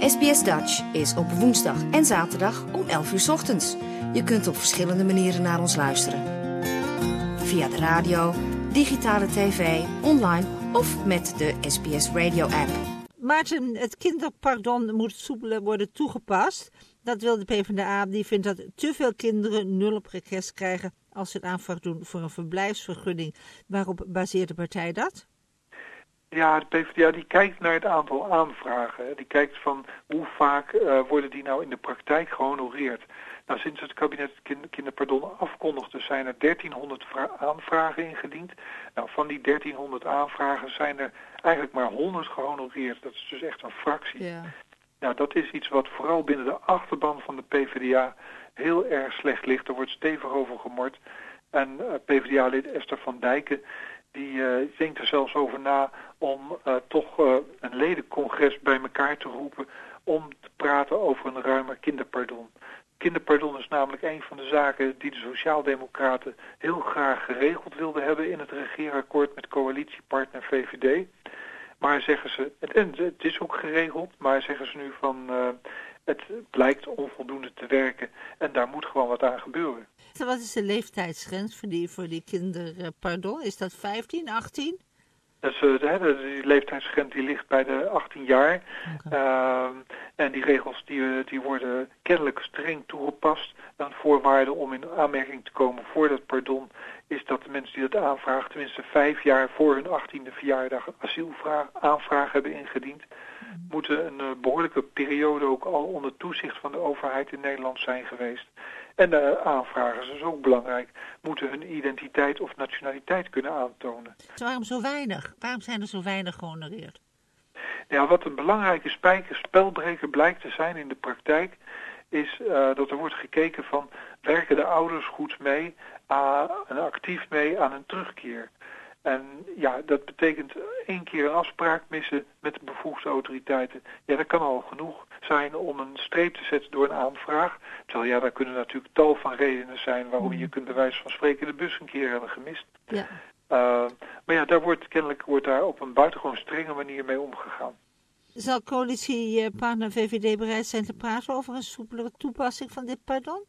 SBS Dutch is op woensdag en zaterdag om 11 uur 's ochtends. Je kunt op verschillende manieren naar ons luisteren. Via de radio, digitale tv, online of met de SBS Radio app. Maarten, het kinderpardon moet soepeler worden toegepast. Dat wil de PvdA. Die vindt dat te veel kinderen 0 op request krijgen als ze een aanvraag doen voor een verblijfsvergunning. Waarop baseert de partij dat? Ja, de PvdA die kijkt naar het aantal aanvragen. Die kijkt van hoe vaak worden die nou in de praktijk gehonoreerd. Nou, sinds het kabinet het kinderpardon afkondigde zijn er 1300 aanvragen ingediend. Nou, van die 1300 aanvragen zijn er eigenlijk maar 100 gehonoreerd. Dat is dus echt een fractie. Ja. Nou, dat is iets wat vooral binnen de achterban van de PvdA heel erg slecht ligt. Er wordt stevig over gemord. En PvdA-lid Esther van Dijken die denkt er zelfs over na om toch een ledencongres bij elkaar te roepen om te praten over een ruimer kinderpardon. Kinderpardon is namelijk een van de zaken die de Sociaaldemocraten heel graag geregeld wilden hebben in het regeerakkoord met coalitiepartner VVD. Maar zeggen ze, en het is ook geregeld, maar zeggen ze nu van het blijkt onvoldoende te werken en daar moet gewoon wat aan gebeuren. Wat is de leeftijdsgrens voor die kinderpardon? Is dat 15, 18? Dus, die leeftijdsgrens die ligt bij de 18 jaar. Okay. En die regels die worden kennelijk streng toegepast. Een voorwaarde om in aanmerking te komen voor dat pardon is dat de mensen die dat aanvragen tenminste 5 jaar voor hun 18e verjaardag aanvraag hebben ingediend. Moeten een behoorlijke periode ook al onder toezicht van de overheid in Nederland zijn geweest. En de aanvragers, dat is ook belangrijk, moeten hun identiteit of nationaliteit kunnen aantonen. Waarom zo weinig? Waarom zijn er zo weinig gehonoreerd? Ja, wat een belangrijke spelbreker blijkt te zijn in de praktijk is dat er wordt gekeken van werken de ouders goed mee en actief mee aan een terugkeer. En ja, dat betekent 1 keer een afspraak missen met de bevoegde autoriteiten. Ja, dat kan al genoeg zijn om een streep te zetten door een aanvraag. Terwijl ja, daar kunnen natuurlijk tal van redenen zijn waarom je kunt bij wijze van spreken de bus een keer hebben gemist. Ja. Maar ja, daar kennelijk wordt daar op een buitengewoon strenge manier mee omgegaan. Zal coalitiepartner VVD bereid zijn te praten over een soepelere toepassing van dit pardon?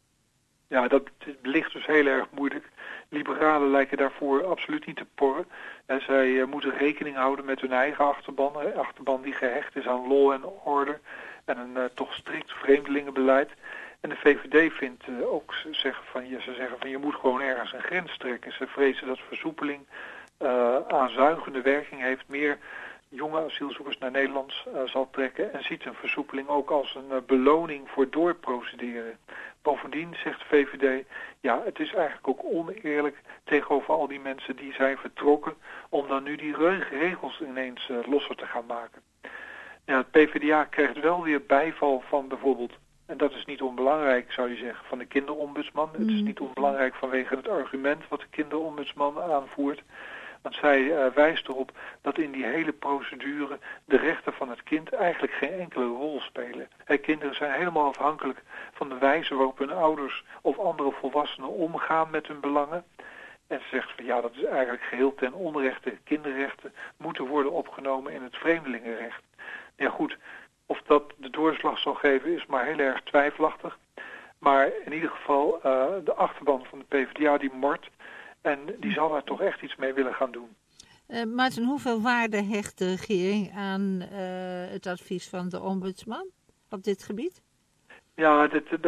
Ja, dat ligt dus heel erg moeilijk. Liberalen lijken daarvoor absoluut niet te porren. En zij moeten rekening houden met hun eigen achterban. Een achterban die gehecht is aan law en order en een toch strikt vreemdelingenbeleid. En de VVD vindt ook, ze zeggen van je moet gewoon ergens een grens trekken. Ze vrezen dat versoepeling aanzuigende werking heeft, meer jonge asielzoekers naar Nederland zal trekken en ziet een versoepeling ook als een beloning voor doorprocederen. Bovendien zegt de VVD, ja, het is eigenlijk ook oneerlijk tegenover al die mensen die zijn vertrokken om dan nu die regels ineens losser te gaan maken. Ja, het PvdA krijgt wel weer bijval van bijvoorbeeld, en dat is niet onbelangrijk zou je zeggen, van de kinderombudsman. Het is niet onbelangrijk vanwege het argument wat de kinderombudsman aanvoert. Want zij wijst erop dat in die hele procedure de rechten van het kind eigenlijk geen enkele rol spelen. Kinderen zijn helemaal afhankelijk van de wijze waarop hun ouders of andere volwassenen omgaan met hun belangen. En ze zegt van ja, dat is eigenlijk geheel ten onrechte. Kinderrechten moeten worden opgenomen in het vreemdelingenrecht. Ja goed, of dat de doorslag zal geven is maar heel erg twijfelachtig. Maar in ieder geval de achterban van de PvdA die mort. En die zal daar toch echt iets mee willen gaan doen. Maarten, hoeveel waarde hecht de regering aan het advies van de ombudsman op dit gebied? Ja,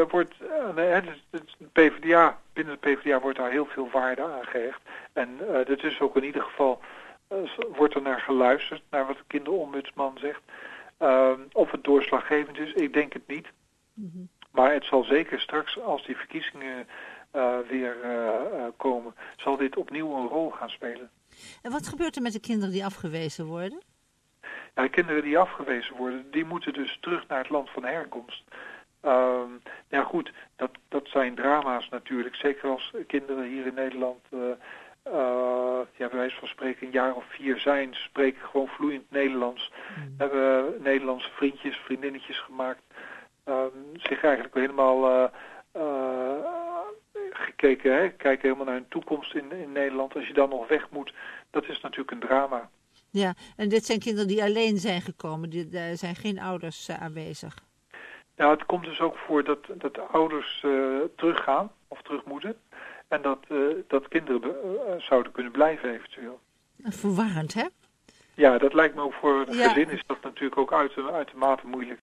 binnen de PvdA wordt daar heel veel waarde aan gehecht. En dit is ook in ieder geval, wordt er naar geluisterd, naar wat de kinderombudsman zegt. Of het doorslaggevend is, ik denk het niet. Mm-hmm. Maar het zal zeker straks, als die verkiezingen weer komen, zal dit opnieuw een rol gaan spelen. En wat gebeurt er met de kinderen die afgewezen worden? Ja, de kinderen die afgewezen worden, die moeten dus terug naar het land van herkomst. Ja goed, dat zijn drama's natuurlijk. Zeker als kinderen hier in Nederland, bij wijze van spreken een jaar of 4 zijn, spreken gewoon vloeiend Nederlands. Hebben Nederlandse vriendjes, vriendinnetjes gemaakt. Zich eigenlijk helemaal kijken helemaal naar hun toekomst in Nederland. Als je dan nog weg moet, dat is natuurlijk een drama. Ja, en dit zijn kinderen die alleen zijn gekomen. Er zijn geen ouders aanwezig. Ja, het komt dus ook voor dat de ouders teruggaan of terug moeten. En dat kinderen zouden kunnen blijven eventueel. Verwarrend, hè? Ja, dat lijkt me ook voor het gezin is dat natuurlijk ook uitermate moeilijk.